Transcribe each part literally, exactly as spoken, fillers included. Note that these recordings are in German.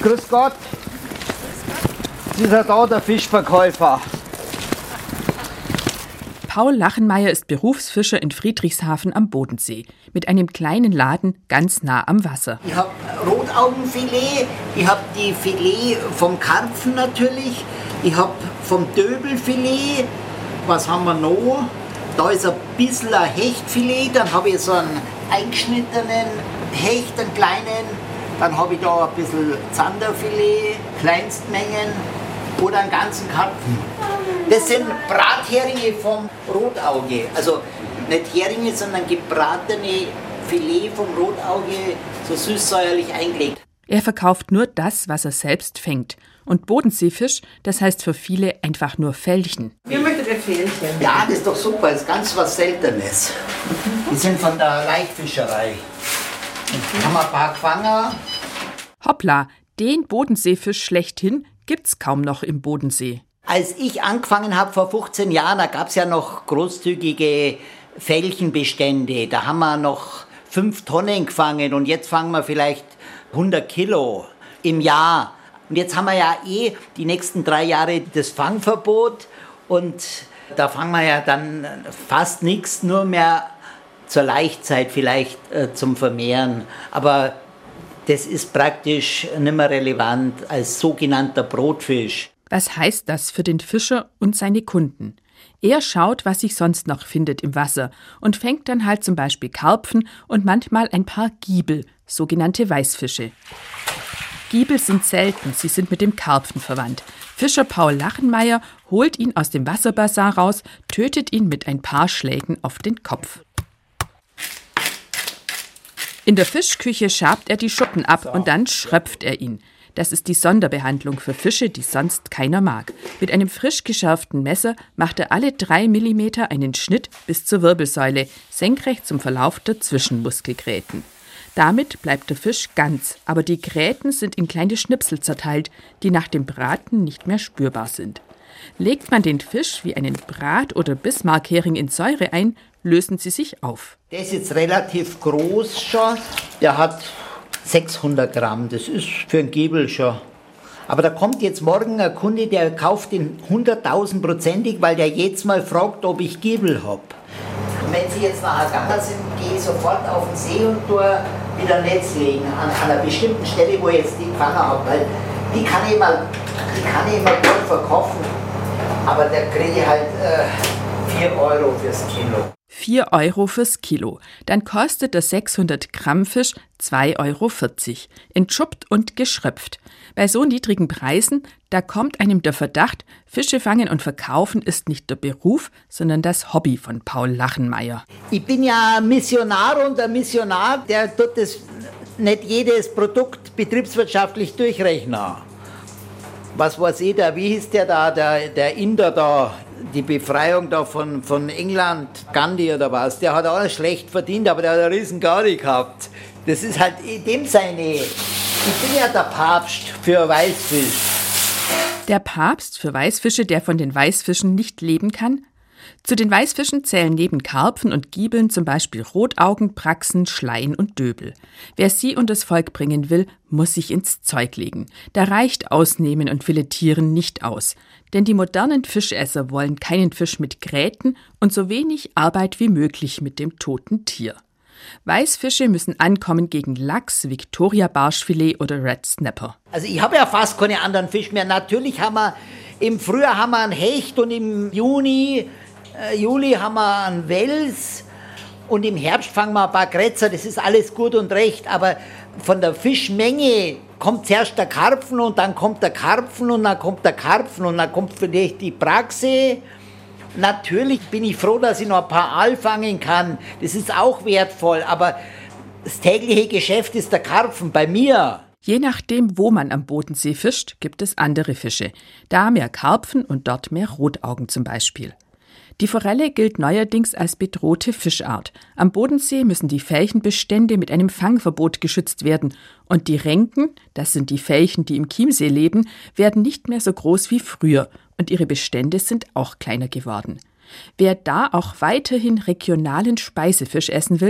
Grüß Gott. Sie ist ja da, der Fischverkäufer. Paul Lachenmeier ist Berufsfischer in Friedrichshafen am Bodensee mit einem kleinen Laden ganz nah am Wasser. Ich habe Rotaugenfilet, ich habe die Filet vom Karpfen natürlich, ich habe vom Döbelfilet, was haben wir noch? Da ist ein bisschen ein Hechtfilet, dann habe ich so einen eingeschnittenen Hecht, einen kleinen, dann habe ich da ein bisschen Zanderfilet, Kleinstmengen oder einen ganzen Karpfen. Das sind Bratheringe vom Rotauge, also nicht Heringe, sondern gebratene Filet vom Rotauge, so süß-säuerlich eingelegt. Er verkauft nur das, was er selbst fängt. Und Bodenseefisch, das heißt für viele einfach nur Felchen. Wie möchtet ihr Fähnchen? Ja, das ist doch super, das ist ganz was Seltenes. Die sind von der Leichtfischerei. Da haben wir ein paar Quanger. Hoppla, den Bodenseefisch schlechthin gibt's kaum noch im Bodensee. Als ich angefangen habe vor fünfzehn Jahren, da gab es ja noch großzügige Felchenbestände. Da haben wir noch fünf Tonnen gefangen und jetzt fangen wir vielleicht hundert Kilo im Jahr. Und jetzt haben wir ja eh die nächsten drei Jahre das Fangverbot und da fangen wir ja dann fast nichts, nur mehr zur Laichzeit vielleicht äh, zum Vermehren. Aber das ist praktisch nicht mehr relevant als sogenannter Brotfisch. Was heißt das für den Fischer und seine Kunden? Er schaut, was sich sonst noch findet im Wasser und fängt dann halt zum Beispiel Karpfen und manchmal ein paar Giebel, sogenannte Weißfische. Giebel sind selten, sie sind mit dem Karpfen verwandt. Fischer Paul Lachenmeier holt ihn aus dem Wasserbassin raus, tötet ihn mit ein paar Schlägen auf den Kopf. In der Fischküche schabt er die Schuppen ab und dann schröpft er ihn. Das ist die Sonderbehandlung für Fische, die sonst keiner mag. Mit einem frisch geschärften Messer macht er alle drei Millimeter einen Schnitt bis zur Wirbelsäule, senkrecht zum Verlauf der Zwischenmuskelgräten. Damit bleibt der Fisch ganz, aber die Gräten sind in kleine Schnipsel zerteilt, die nach dem Braten nicht mehr spürbar sind. Legt man den Fisch wie einen Brat- oder Bismarckhering in Säure ein, lösen sie sich auf. Der ist jetzt relativ groß schon, der hat sechshundert Gramm, das ist für einen Giebel schon. Aber da kommt jetzt morgen ein Kunde, der kauft den hunderttausendprozentig, weil der jedes Mal fragt, ob ich Giebel habe. Und wenn Sie jetzt nachher gegangen sind, gehe ich sofort auf den See und tue wieder Netz legen an, an einer bestimmten Stelle, wo ich jetzt die gefangen habe. Weil die kann ich mal, die kann ich mal gut verkaufen, aber da kriege ich halt äh, vier Euro fürs Kilo. vier Euro fürs Kilo. Dann kostet der sechshundert Gramm Fisch zwei Euro vierzig. Entschuppt und geschröpft. Bei so niedrigen Preisen, da kommt einem der Verdacht, Fische fangen und verkaufen ist nicht der Beruf, sondern das Hobby von Paul Lachenmeier. Ich bin ja Missionar und ein Missionar, der tut das nicht jedes Produkt betriebswirtschaftlich durchrechnen. Was weiß ich da, wie hieß der da, der, der Inder da, die Befreiung da von, von England, Gandhi oder was, der hat alles schlecht verdient, aber der hat einen riesen Gaudi gehabt. Das ist halt dem seine, ich bin ja der Papst für Weißfisch. Der Papst für Weißfische, der von den Weißfischen nicht leben kann? Zu den Weißfischen zählen neben Karpfen und Giebeln zum Beispiel Rotaugen, Praxen, Schleien und Döbel. Wer sie und das Volk bringen will, muss sich ins Zeug legen. Da reicht Ausnehmen und Filetieren nicht aus. Denn die modernen Fischesser wollen keinen Fisch mit Gräten und so wenig Arbeit wie möglich mit dem toten Tier. Weißfische müssen ankommen gegen Lachs, Victoria-Barschfilet oder Red Snapper. Also ich habe ja fast keine anderen Fische mehr. Natürlich haben wir, im Frühjahr haben wir einen Hecht und im Juni, äh, Juli haben wir einen Wels und im Herbst fangen wir ein paar Kretzer. Das ist alles gut und recht, aber von der Fischmenge kommt zuerst der Karpfen und dann kommt der Karpfen und dann kommt der Karpfen und dann kommt vielleicht die Praxe. Natürlich bin ich froh, dass ich noch ein paar Aal fangen kann. Das ist auch wertvoll, aber das tägliche Geschäft ist der Karpfen bei mir. Je nachdem, wo man am Bodensee fischt, gibt es andere Fische. Da mehr Karpfen und dort mehr Rotaugen zum Beispiel. Die Forelle gilt neuerdings als bedrohte Fischart. Am Bodensee müssen die Felchenbestände mit einem Fangverbot geschützt werden. Und die Renken, das sind die Felchen, die im Chiemsee leben, werden nicht mehr so groß wie früher. Und ihre Bestände sind auch kleiner geworden. Wer da auch weiterhin regionalen Speisefisch essen will,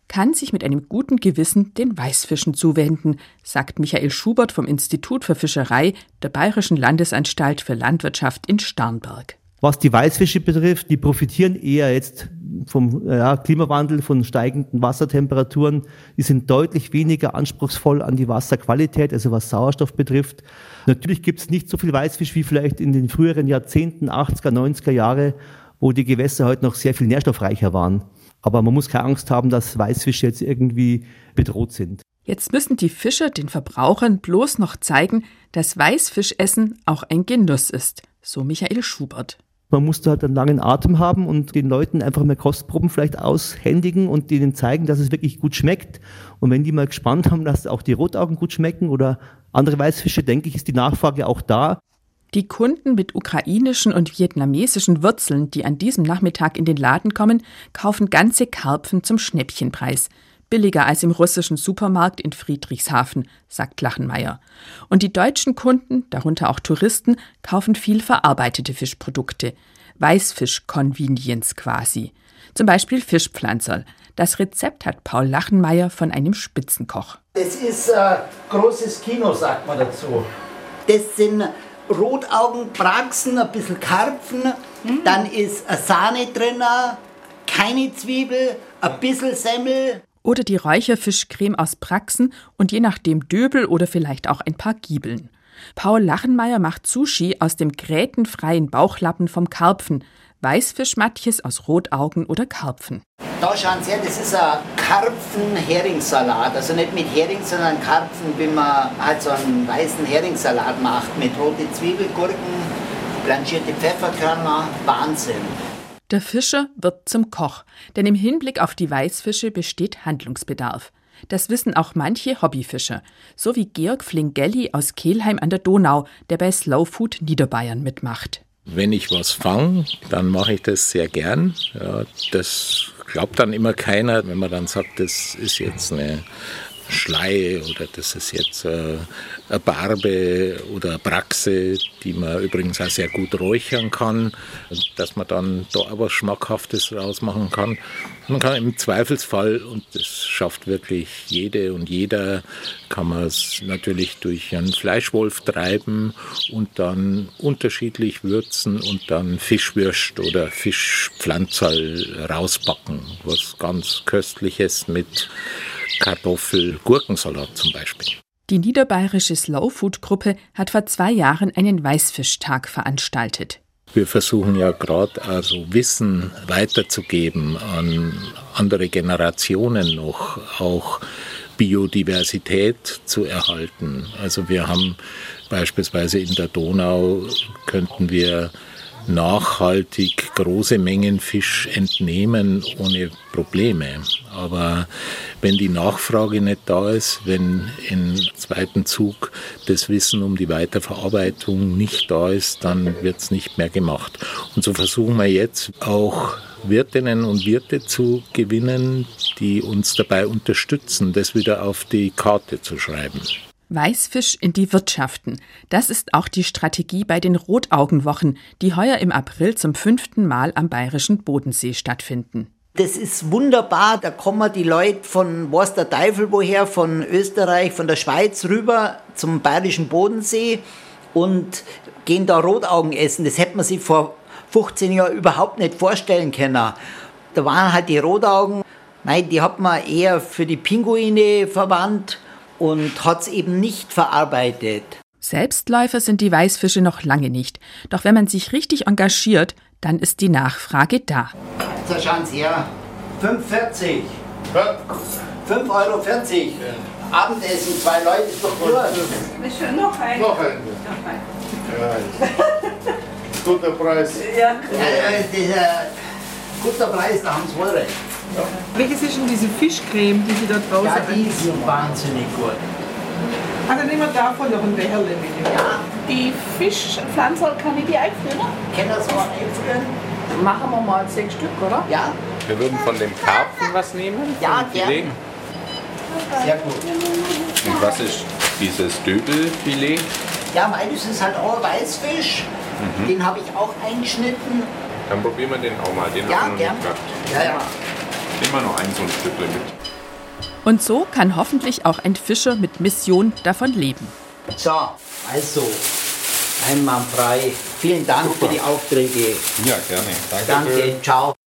kann sich mit einem guten Gewissen den Weißfischen zuwenden, sagt Michael Schubert vom Institut für Fischerei der Bayerischen Landesanstalt für Landwirtschaft in Starnberg. Was die Weißfische betrifft, die profitieren eher jetzt vom ja, Klimawandel, von steigenden Wassertemperaturen. Die sind deutlich weniger anspruchsvoll an die Wasserqualität, also was Sauerstoff betrifft. Natürlich gibt es nicht so viel Weißfisch wie vielleicht in den früheren Jahrzehnten, achtziger, neunziger Jahre, wo die Gewässer heute noch sehr viel nährstoffreicher waren. Aber man muss keine Angst haben, dass Weißfische jetzt irgendwie bedroht sind. Jetzt müssen die Fischer den Verbrauchern bloß noch zeigen, dass Weißfischessen auch ein Genuss ist, so Michael Schubert. Man muss da halt einen langen Atem haben und den Leuten einfach mal Kostproben vielleicht aushändigen und denen zeigen, dass es wirklich gut schmeckt. Und wenn die mal gespannt haben, dass auch die Rotaugen gut schmecken oder andere Weißfische, denke ich, ist die Nachfrage auch da. Die Kunden mit ukrainischen und vietnamesischen Wurzeln, die an diesem Nachmittag in den Laden kommen, kaufen ganze Karpfen zum Schnäppchenpreis. Billiger als im russischen Supermarkt in Friedrichshafen, sagt Lachenmeier. Und die deutschen Kunden, darunter auch Touristen, kaufen viel verarbeitete Fischprodukte. Weißfisch-Convenience quasi. Zum Beispiel Fischpflanzerl. Das Rezept hat Paul Lachenmeier von einem Spitzenkoch. Das ist äh, großes Kino, sagt man dazu. Das sind Rotaugen, Braxen, ein bisschen Karpfen, mhm. Dann ist eine Sahne drin, keine Zwiebel, ein bisschen Semmel. Oder die Räucherfischcreme aus Braxen und je nachdem Döbel oder vielleicht auch ein paar Giebeln. Paul Lachenmeier macht Sushi aus dem grätenfreien Bauchlappen vom Karpfen, Weißfischmatjes aus Rotaugen oder Karpfen. Da schauen Sie her, das ist ein Karpfen-Heringssalat. Also nicht mit Hering, sondern Karpfen, wie man halt so einen weißen Heringssalat macht. Mit rote Zwiebel, Gurken, blanchierte Pfefferkörner. Wahnsinn. Der Fischer wird zum Koch, denn im Hinblick auf die Weißfische besteht Handlungsbedarf. Das wissen auch manche Hobbyfischer, so wie Georg Flingelli aus Kelheim an der Donau, der bei Slow Food Niederbayern mitmacht. Wenn ich was fange, dann mache ich das sehr gern. Ja, das glaubt dann immer keiner, wenn man dann sagt, das ist jetzt eine Schleie oder das ist jetzt äh, eine Barbe oder eine Braxe, die man übrigens auch sehr gut räuchern kann, dass man dann da aber Schmackhaftes rausmachen kann. Man kann im Zweifelsfall, und das schafft wirklich jede und jeder, kann man es natürlich durch einen Fleischwolf treiben und dann unterschiedlich würzen und dann Fischwürst oder Fischpflanzerl rausbacken, was ganz Köstliches mit Kartoffel, Gurkensalat zum Beispiel. Die niederbayerische Slow-Food-Gruppe hat vor zwei Jahren einen Weißfischtag veranstaltet. Wir versuchen ja gerade also Wissen weiterzugeben an andere Generationen noch, auch Biodiversität zu erhalten. Also wir haben beispielsweise in der Donau, könnten wir nachhaltig große Mengen Fisch entnehmen ohne Probleme. Aber wenn die Nachfrage nicht da ist, wenn im zweiten Zug das Wissen um die Weiterverarbeitung nicht da ist, dann wird es nicht mehr gemacht. Und so versuchen wir jetzt auch Wirtinnen und Wirte zu gewinnen, die uns dabei unterstützen, das wieder auf die Karte zu schreiben. Weißfisch in die Wirtschaften. Das ist auch die Strategie bei den Rotaugenwochen, die heuer im April zum fünften Mal am bayerischen Bodensee stattfinden. Das ist wunderbar, da kommen die Leute von weiß der Teufel woher, von Österreich, von der Schweiz rüber zum bayerischen Bodensee und gehen da Rotaugen essen. Das hätte man sich vor fünfzehn Jahren überhaupt nicht vorstellen können. Da waren halt die Rotaugen, nein, die hat man eher für die Pinguine verwandt und hat es eben nicht verarbeitet. Selbstläufer sind die Weißfische noch lange nicht. Doch wenn man sich richtig engagiert, dann ist die Nachfrage da. So, schauen Sie her. fünf vierzig. fünf Euro vierzig. Ja. Abendessen, zwei Leute ist doch gut. Ist schon noch ein. Noch ein. Ja. Guter Preis. Ja, ja, ja dieser guter Preis, da haben Sie wohl recht. Ja. Welches ist denn diese Fischcreme, die Sie da draußen haben? Ja, die ist wahnsinnig gut. Also nehmen wir davon noch ein Becherle mit. Ja. Die Fischpflanzerl, kann ich die einfrieren? Können das mal einfrieren? Machen wir mal sechs Stück, oder? Ja. Wir würden von dem Karpfen was nehmen? Ja, gerne. Sehr gut. Und was ist dieses Döbelfilet? Ja, meines ist halt auch ein Weißfisch. Mhm. Den habe ich auch eingeschnitten. Dann probieren wir den auch mal. Den ja, haben wir noch gern. nicht gehabt. Ja, ja. Nehmen wir noch ein so ein Stück mit. Und so kann hoffentlich auch ein Fischer mit Mission davon leben. So, also, einwandfrei. Vielen Dank Super. für die Aufträge. Ja, gerne. Danke. Danke, ciao.